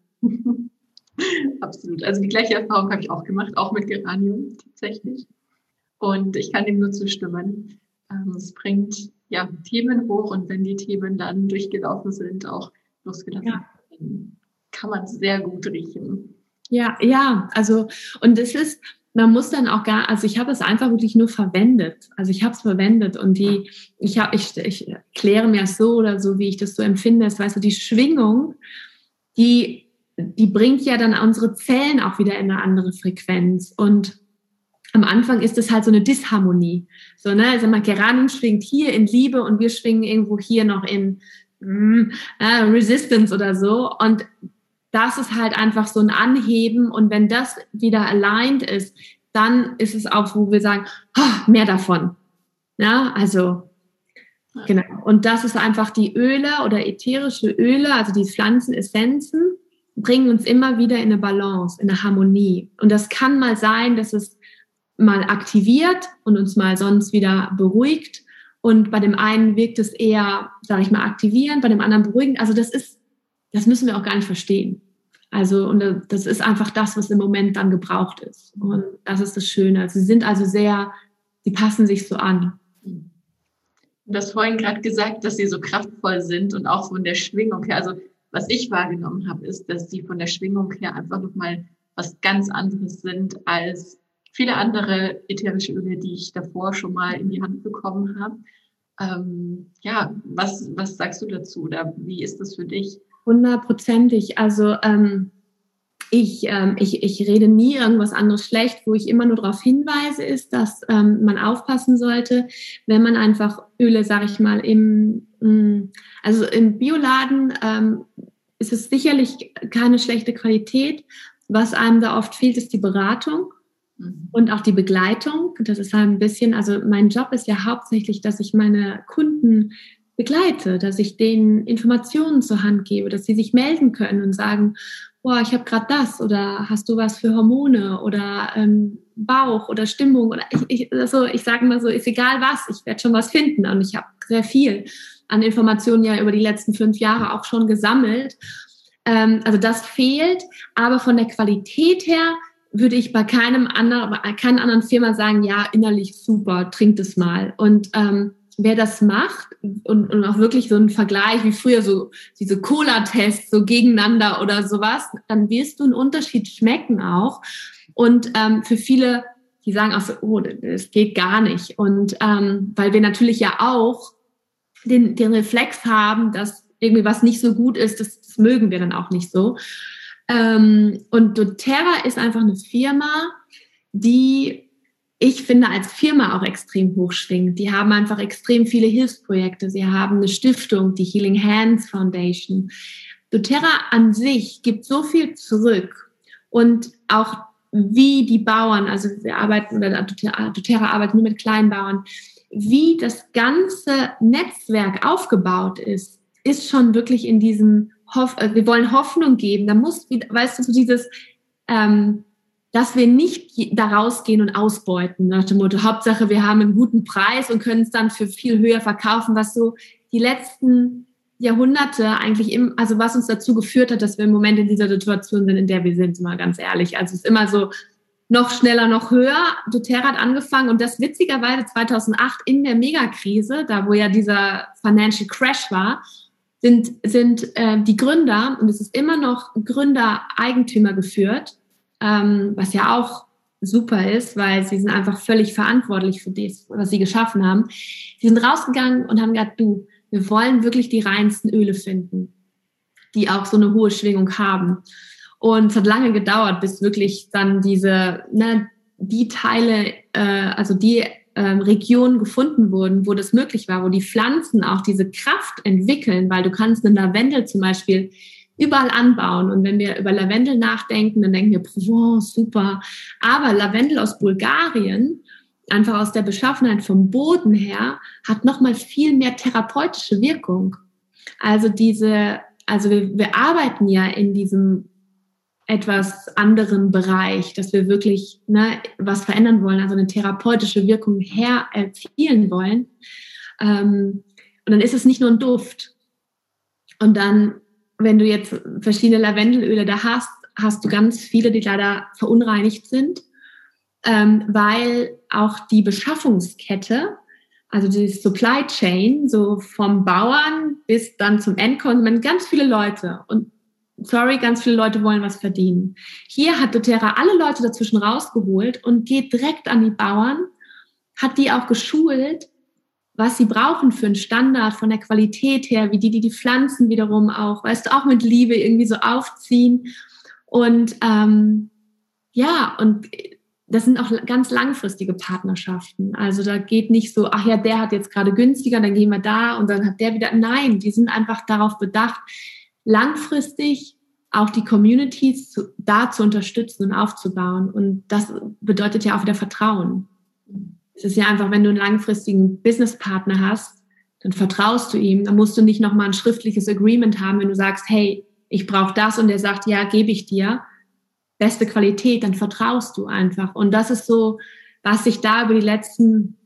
Absolut. Also die gleiche Erfahrung habe ich auch gemacht, auch mit Geranium tatsächlich. Und ich kann dem nur zustimmen. Ähm, es bringt ja, Themen hoch und wenn die Themen dann durchgelaufen sind, auch losgelassen ja. werden, kann man sehr gut riechen. Ja, ja, also und es ist, man muss dann auch gar, also ich habe es einfach wirklich nur verwendet, also ich habe es verwendet und die, ich habe, ich, ich kläre mir das so oder so, wie ich das so empfinde, das weißt du, die Schwingung, die, die bringt ja dann unsere Zellen auch wieder in eine andere Frequenz und am Anfang ist es halt so eine Disharmonie. So, ne, also mal Geranium schwingt hier in Liebe und wir schwingen irgendwo hier noch in mm, äh, Resistance oder so. Und das ist halt einfach so ein Anheben. Und wenn das wieder aligned ist, dann ist es auch, wo wir sagen, oh, mehr davon. Ja, also, genau. Und das ist einfach die Öle oder ätherische Öle, also die Pflanzenessenzen, bringen uns immer wieder in eine Balance, in eine Harmonie. Und das kann mal sein, dass es mal aktiviert und uns mal sonst wieder beruhigt. Und bei dem einen wirkt es eher, sage ich mal, aktivierend, bei dem anderen beruhigend. Also das ist, das müssen wir auch gar nicht verstehen. Also und das ist einfach das, was im Moment dann gebraucht ist. Und das ist das Schöne. Also sie sind also sehr, sie passen sich so an. Du hast vorhin gerade gesagt, dass sie so kraftvoll sind und auch von der Schwingung her. Also was ich wahrgenommen habe, ist, dass sie von der Schwingung her einfach nochmal was ganz anderes sind als viele andere ätherische Öle, die ich davor schon mal in die Hand bekommen habe. Ähm, ja, was, was sagst du dazu oder wie ist das für dich? Hundertprozentig. Also ähm, ich, ähm, ich, ich rede nie irgendwas anderes schlecht. Wo ich immer nur darauf hinweise, ist, dass ähm, man aufpassen sollte, wenn man einfach Öle, sage ich mal, im, mh, also im Bioladen ähm, ist es sicherlich keine schlechte Qualität. Was einem da oft fehlt, ist die Beratung. Mhm. Und auch die Begleitung, das ist halt ein bisschen, also mein Job ist ja hauptsächlich, dass ich meine Kunden begleite, dass ich denen Informationen zur Hand gebe, dass sie sich melden können und sagen, boah, ich habe gerade das oder hast du was für Hormone oder ähm, Bauch oder Stimmung oder ich, ich, also ich sage mal so, ist egal was, ich werde schon was finden und ich habe sehr viel an Informationen ja über die letzten fünf Jahre auch schon gesammelt. Ähm, also das fehlt, aber von der Qualität her würde ich bei keinem anderen, bei keiner anderen Firma sagen, ja, innerlich super, trinkt es mal. Und ähm, wer das macht und, und auch wirklich so einen Vergleich wie früher, so diese Cola-Tests so gegeneinander oder sowas, dann wirst du einen Unterschied schmecken auch. Und ähm, für viele, die sagen auch so, oh, das geht gar nicht. Und ähm, weil wir natürlich ja auch den, den Reflex haben, dass irgendwie was nicht so gut ist, das, das mögen wir dann auch nicht so. Ähm, und doTERRA ist einfach eine Firma, die ich finde als Firma auch extrem hoch schwingt. Die haben einfach extrem viele Hilfsprojekte. Sie haben eine Stiftung, die Healing Hands Foundation. doTERRA an sich gibt so viel zurück und auch wie die Bauern, also wir arbeiten, oder doTERRA arbeitet nur mit Kleinbauern, wie das ganze Netzwerk aufgebaut ist, ist schon wirklich in diesem, Hoff, wir wollen Hoffnung geben. Da muss, weißt du, so dieses, ähm, dass wir nicht da rausgehen und ausbeuten, nach dem Motto, Hauptsache wir haben einen guten Preis und können es dann für viel höher verkaufen, was so die letzten Jahrhunderte eigentlich, im, also was uns dazu geführt hat, dass wir im Moment in dieser Situation sind, in der wir sind, mal ganz ehrlich. Also es ist immer so, noch schneller, noch höher. doTERRA hat angefangen und das witzigerweise zweitausendacht in der Megakrise, da wo ja dieser Financial Crash war, sind, sind äh, die Gründer, und es ist immer noch Gründer-Eigentümer geführt, ähm, was ja auch super ist, weil sie sind einfach völlig verantwortlich für das, was sie geschaffen haben. Sie sind rausgegangen und haben gesagt, du, wir wollen wirklich die reinsten Öle finden, die auch so eine hohe Schwingung haben. Und es hat lange gedauert, bis wirklich dann diese, ne, die Teile, äh, also die ähm, Regionen gefunden wurden, wo das möglich war, wo die Pflanzen auch diese Kraft entwickeln, weil du kannst einen Lavendel zum Beispiel überall anbauen. Und wenn wir über Lavendel nachdenken, dann denken wir, Provence, super. Aber Lavendel aus Bulgarien, einfach aus der Beschaffenheit vom Boden her, hat nochmal viel mehr therapeutische Wirkung. Also diese, also wir, wir arbeiten ja in diesem etwas anderen Bereich, dass wir wirklich ne, was verändern wollen, also eine therapeutische Wirkung her erzielen wollen. Ähm, und dann ist es nicht nur ein Duft. Und dann, wenn du jetzt verschiedene Lavendelöle da hast, hast du ganz viele, die leider verunreinigt sind, ähm, weil auch die Beschaffungskette, also die Supply Chain, so vom Bauern bis dann zum Endkonsument, ganz viele Leute und sorry, ganz viele Leute wollen was verdienen. Hier hat doTERRA alle Leute dazwischen rausgeholt und geht direkt an die Bauern, hat die auch geschult, was sie brauchen für einen Standard von der Qualität her, wie die, die die Pflanzen wiederum auch, weißt du, auch mit Liebe irgendwie so aufziehen. Und ähm, ja, und das sind auch ganz langfristige Partnerschaften. Also da geht nicht so, ach ja, der hat jetzt gerade günstiger, dann gehen wir da und dann hat der wieder, nein, die sind einfach darauf bedacht, langfristig auch die Communities zu, da zu unterstützen und aufzubauen. Und das bedeutet ja auch wieder Vertrauen. Es ist ja einfach, wenn du einen langfristigen Businesspartner hast, dann vertraust du ihm. Dann musst du nicht nochmal ein schriftliches Agreement haben, wenn du sagst, hey, ich brauche das und er sagt, ja, gebe ich dir. Beste Qualität, dann vertraust du einfach. Und das ist so, was sich da über die letzten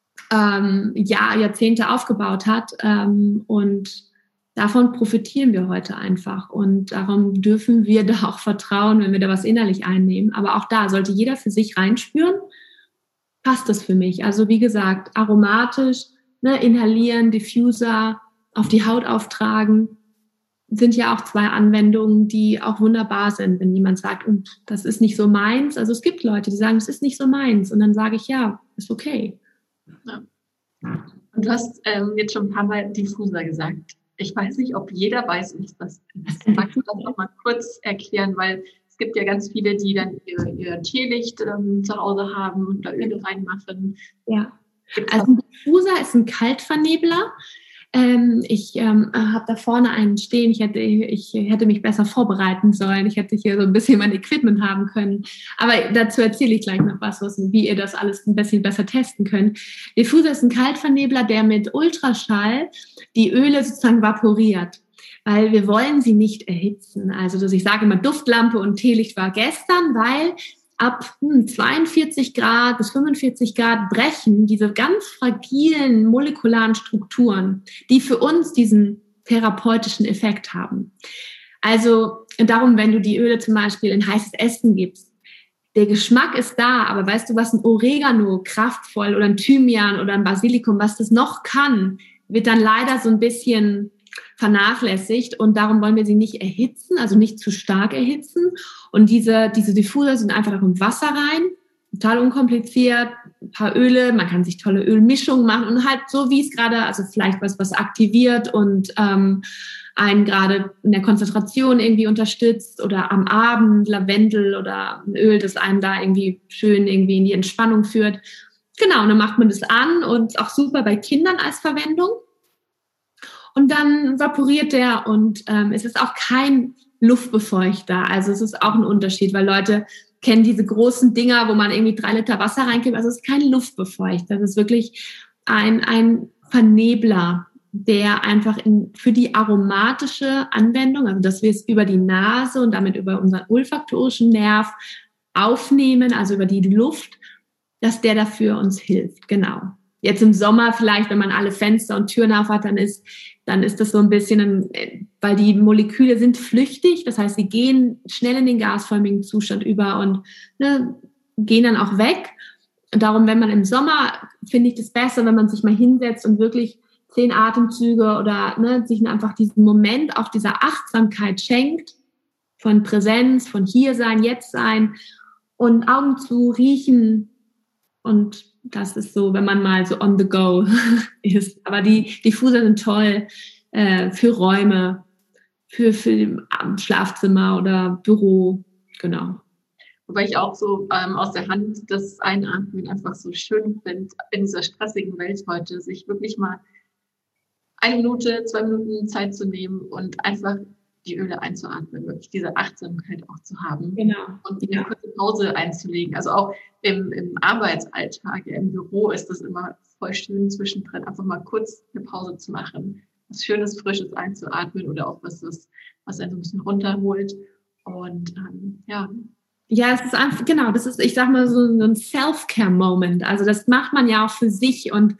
ähm, Jahr, Jahrzehnte aufgebaut hat. Ähm, und davon profitieren wir heute einfach und darum dürfen wir da auch vertrauen, wenn wir da was innerlich einnehmen. Aber auch da sollte jeder für sich reinspüren, passt das für mich? Also wie gesagt, aromatisch, ne, inhalieren, Diffuser, auf die Haut auftragen, sind ja auch zwei Anwendungen, die auch wunderbar sind, wenn jemand sagt, das ist nicht so meins. Also es gibt Leute, die sagen, das ist nicht so meins. Und dann sage ich, ja, ist okay. Ja. Und du hast ähm, jetzt schon ein paar Mal Diffuser gesagt. Ich weiß nicht, ob jeder weiß, was das ist. Magst du das noch mal kurz erklären? Weil es gibt ja ganz viele, die dann ihr, ihr Teelicht ähm, zu Hause haben und da Öle reinmachen. Ja, also ein Diffuser ist ein Kaltvernebler. ähm, ich ähm, habe da vorne einen stehen, ich hätte, ich hätte mich besser vorbereiten sollen, ich hätte hier so ein bisschen mein Equipment haben können. Aber dazu erzähle ich gleich noch was, was wie ihr das alles ein bisschen besser testen könnt. Diffuser ist ein Kaltvernebler, der mit Ultraschall die Öle sozusagen vaporiert, weil wir wollen sie nicht erhitzen. Also dass ich sage immer, Duftlampe und Teelicht war gestern, weil ab hm, zweiundvierzig Grad bis fünfundvierzig Grad brechen diese ganz fragilen molekularen Strukturen, die für uns diesen therapeutischen Effekt haben. Also darum, wenn du die Öle zum Beispiel in heißes Essen gibst, der Geschmack ist da, aber weißt du, was ein Oregano kraftvoll oder ein Thymian oder ein Basilikum, was das noch kann, wird dann leider so ein bisschen vernachlässigt und darum wollen wir sie nicht erhitzen, also nicht zu stark erhitzen. Und diese, diese Diffuser sind einfach, da kommt Wasser rein, total unkompliziert, ein paar Öle, man kann sich tolle Ölmischungen machen und halt so, wie es gerade, also vielleicht was, was aktiviert und ähm, einen gerade in der Konzentration irgendwie unterstützt oder am Abend Lavendel oder ein Öl, das einem da irgendwie schön irgendwie in die Entspannung führt. Genau, und dann macht man das an und auch super bei Kindern als Verwendung. Und dann vaporiert der und ähm, es ist auch kein Luftbefeuchter. Also es ist auch ein Unterschied, weil Leute kennen diese großen Dinger, wo man irgendwie drei Liter Wasser reinkippt. Also es ist kein Luftbefeuchter. Das ist wirklich ein, ein Vernebler, der einfach in, für die aromatische Anwendung, also dass wir es über die Nase und damit über unseren olfaktorischen Nerv aufnehmen, also über die Luft, dass der dafür uns hilft. Genau. Jetzt im Sommer vielleicht, wenn man alle Fenster und Türen auf hat, dann ist, dann ist das so ein bisschen, weil die Moleküle sind flüchtig, das heißt, sie gehen schnell in den gasförmigen Zustand über und ne, gehen dann auch weg. Und darum, wenn man im Sommer, finde ich das besser, wenn man sich mal hinsetzt und wirklich zehn Atemzüge oder ne, sich einfach diesen Moment auch dieser Achtsamkeit schenkt, von Präsenz, von hier sein, jetzt sein und Augen zu riechen. Und das ist so, wenn man mal so on the go ist. Aber die Diffuser sind toll äh, für Räume, für, für Schlafzimmer oder Büro, genau. Wobei ich auch so ähm, aus der Hand das Einatmen einfach so schön finde, in dieser stressigen Welt heute, sich wirklich mal eine Minute, zwei Minuten Zeit zu nehmen und einfach die Öle einzuatmen, wirklich diese Achtsamkeit auch zu haben. Genau. Und eine kurze Pause einzulegen. Also auch im, im Arbeitsalltag, im Büro ist das immer voll schön zwischendrin, einfach mal kurz eine Pause zu machen, was Schönes, Frisches einzuatmen oder auch was, das, was einen so ein bisschen runterholt. Und ähm, ja. Ja, es ist einfach, genau, das ist, ich sag mal, so ein Self-Care-Moment. Also das macht man ja auch für sich und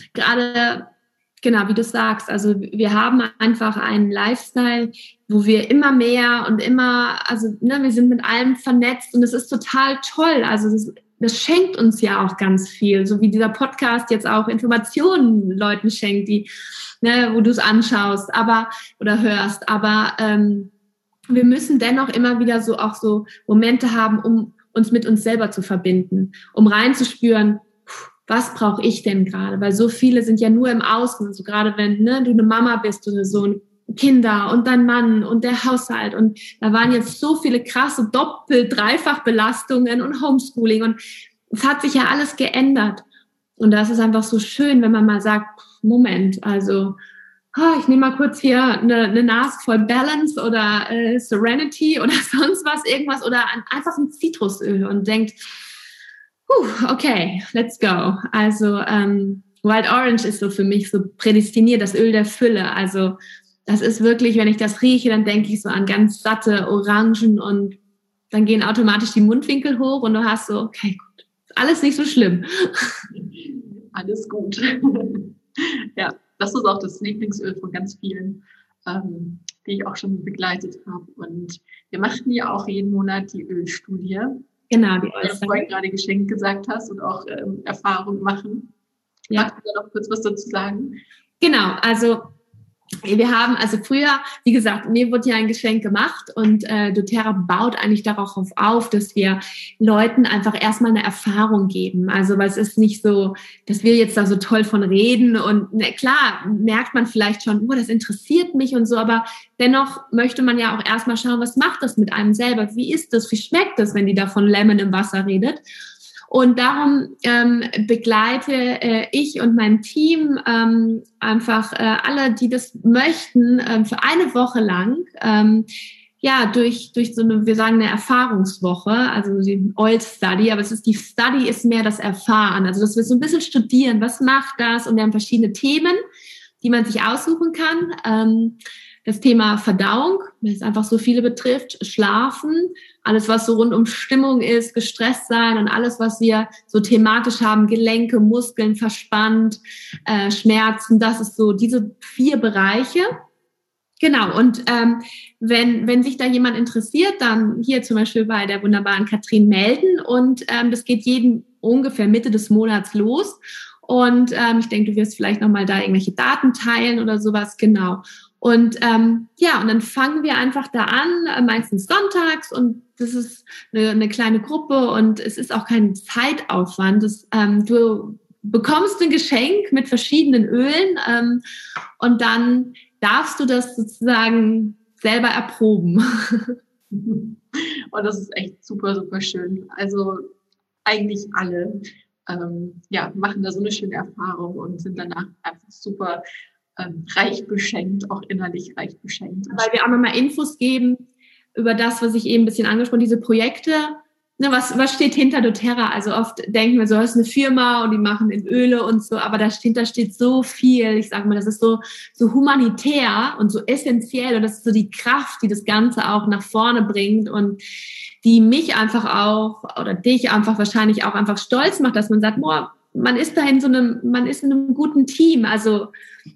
gerade, genau, wie du sagst, also wir haben einfach einen Lifestyle, wo wir immer mehr und immer, also ne, wir sind mit allem vernetzt und es ist total toll. Also das, das schenkt uns ja auch ganz viel, so wie dieser Podcast jetzt auch Informationen Leuten schenkt, die, ne, wo du es anschaust, aber oder hörst. Aber ähm, wir müssen dennoch immer wieder so auch so Momente haben, um uns mit uns selber zu verbinden, um reinzuspüren, was brauche ich denn gerade? Weil so viele sind ja nur im Außen, also gerade wenn ne, du eine Mama bist oder so, Kinder und dein Mann und der Haushalt und da waren jetzt so viele krasse Doppel-, Dreifach-Belastungen und Homeschooling und es hat sich ja alles geändert und das ist einfach so schön, wenn man mal sagt, Moment, also oh, ich nehme mal kurz hier eine, eine Nase voll Balance oder äh, Serenity oder sonst was, irgendwas oder ein, einfach ein Zitrusöl und denkt, Puh, okay, let's go. Also ähm, Wild Orange ist so für mich so prädestiniert, das Öl der Fülle. Also das ist wirklich, wenn ich das rieche, dann denke ich so an ganz satte Orangen und dann gehen automatisch die Mundwinkel hoch und du hast so, okay, gut, alles nicht so schlimm. Alles gut. Ja, das ist auch das Lieblingsöl von ganz vielen, ähm, die ich auch schon begleitet habe. Und wir machten ja auch jeden Monat die Ölstudie. Genau, die Äußerung. Du vorhin gerade Geschenk gesagt hast und auch ähm, Erfahrung machen. Ja. Magst du da noch kurz was dazu sagen? Genau, also wir haben, also früher, wie gesagt, mir wurde ja ein Geschenk gemacht und äh, doTERRA baut eigentlich darauf auf, dass wir Leuten einfach erstmal eine Erfahrung geben. Also weil es ist nicht so, dass wir jetzt da so toll von reden und ne, klar merkt man vielleicht schon, oh, das interessiert mich und so, aber dennoch möchte man ja auch erstmal schauen, was macht das mit einem selber? Wie ist das? Wie schmeckt das, wenn die da von Lemon im Wasser redet? Und darum ähm, begleite äh, ich und mein Team ähm, einfach äh, alle, die das möchten, ähm, für eine Woche lang, ähm, ja, durch, durch so eine, wir sagen eine Erfahrungswoche, also die Oil Study, aber es ist, die Study ist mehr das Erfahren, also dass wir so ein bisschen studieren, was macht das, und wir haben verschiedene Themen, die man sich aussuchen kann. Ähm, das Thema Verdauung, weil es einfach so viele betrifft, Schlafen, alles, was so rund um Stimmung ist, gestresst sein und alles, was wir so thematisch haben, Gelenke, Muskeln verspannt, äh, Schmerzen, das ist so diese vier Bereiche. Genau, und ähm, wenn, wenn sich da jemand interessiert, dann hier zum Beispiel bei der wunderbaren Katrin melden, und ähm, das geht jeden ungefähr Mitte des Monats los. Und ähm, ich denke, du wirst vielleicht nochmal da irgendwelche Daten teilen oder sowas, genau. Und ähm, ja, und dann fangen wir einfach da an, äh, meistens sonntags, und das ist eine, eine kleine Gruppe und es ist auch kein Zeitaufwand. Das, ähm, du bekommst ein Geschenk mit verschiedenen Ölen ähm, und dann darfst du das sozusagen selber erproben. Und das ist echt super, super schön. Also eigentlich alle ähm, ja, machen da so eine schöne Erfahrung und sind danach einfach super ähm, reich beschenkt, auch innerlich reich beschenkt. Weil wir auch nochmal Infos geben über das, was ich eben ein bisschen angesprochen habe, diese Projekte. Ne, was, was steht hinter doTERRA? Also oft denken wir so, das ist eine Firma und die machen in Öle und so, aber dahinter steht so viel. Ich sage mal, das ist so, so humanitär und so essentiell, und das ist so die Kraft, die das Ganze auch nach vorne bringt und die mich einfach auch oder dich einfach wahrscheinlich auch einfach stolz macht, dass man sagt, boah, man ist da in so einem, man ist in einem guten Team. Also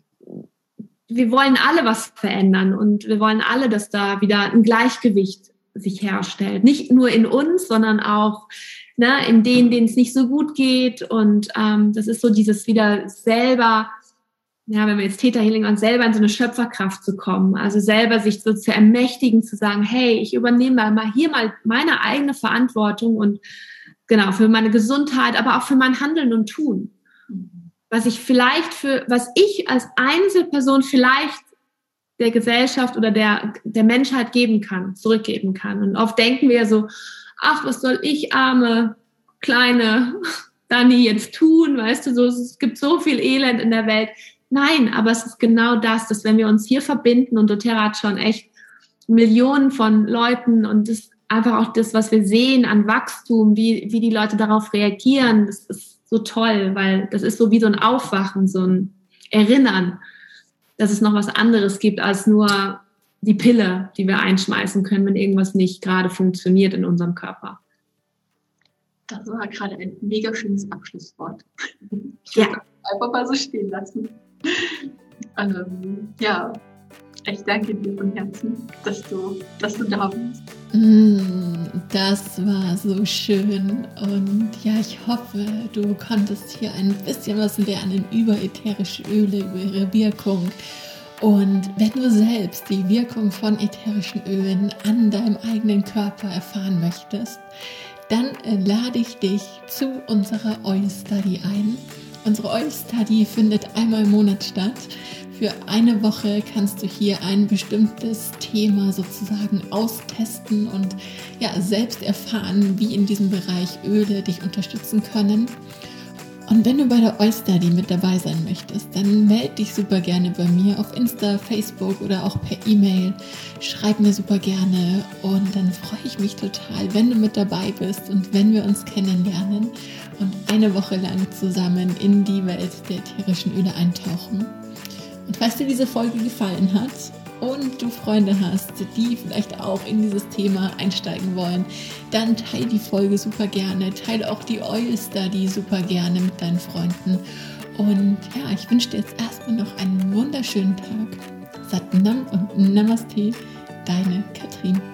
wir wollen alle was verändern und wir wollen alle, dass da wieder ein Gleichgewicht sich herstellt. Nicht nur in uns, sondern auch ne, in denen, denen es nicht so gut geht. Und ähm, das ist so dieses wieder selber, ja, wenn wir jetzt Theta Healing und selber in so eine Schöpferkraft zu kommen, also selber sich so zu ermächtigen, zu sagen, hey, ich übernehme mal hier mal meine eigene Verantwortung und genau, für meine Gesundheit, aber auch für mein Handeln und Tun. Was ich vielleicht für, was ich als Einzelperson vielleicht der Gesellschaft oder der, der Menschheit geben kann, zurückgeben kann. Und oft denken wir so, ach, was soll ich, arme, kleine Dani jetzt tun, weißt du, so, es gibt so viel Elend in der Welt. Nein, aber es ist genau das, dass wenn wir uns hier verbinden, und doTERRA hat schon echt Millionen von Leuten, und das einfach auch das, was wir sehen an Wachstum, wie, wie die Leute darauf reagieren, das ist so toll, weil das ist so wie so ein Aufwachen, so ein Erinnern, dass es noch was anderes gibt als nur die Pille, die wir einschmeißen können, wenn irgendwas nicht gerade funktioniert in unserem Körper. Das war gerade ein mega schönes Abschlusswort. Ich Ja. würde das einfach mal so stehen lassen. Ähm, ja, ich danke dir von Herzen, dass du, dass du da bist. Das war so schön, und ja, ich hoffe, du konntest hier ein bisschen was lernen über ätherische Öle, über ihre Wirkung. Und wenn du selbst die Wirkung von ätherischen Ölen an deinem eigenen Körper erfahren möchtest, dann lade ich dich zu unserer Oil Study ein. Unsere Oil Study findet einmal im Monat statt. Für eine Woche kannst du hier ein bestimmtes Thema sozusagen austesten und ja, selbst erfahren, wie in diesem Bereich Öle dich unterstützen können. Und wenn du bei der Oil Study mit dabei sein möchtest, dann melde dich super gerne bei mir auf Insta, Facebook oder auch per E-Mail. Schreib mir super gerne, und dann freue ich mich total, wenn du mit dabei bist und wenn wir uns kennenlernen und eine Woche lang zusammen in die Welt der ätherischen Öle eintauchen. Und falls dir diese Folge gefallen hat und du Freunde hast, die vielleicht auch in dieses Thema einsteigen wollen, dann teile die Folge super gerne, teile auch die Oil Study super gerne mit deinen Freunden. Und ja, ich wünsche dir jetzt erstmal noch einen wunderschönen Tag. Sat Nam und Namaste, deine Katrin.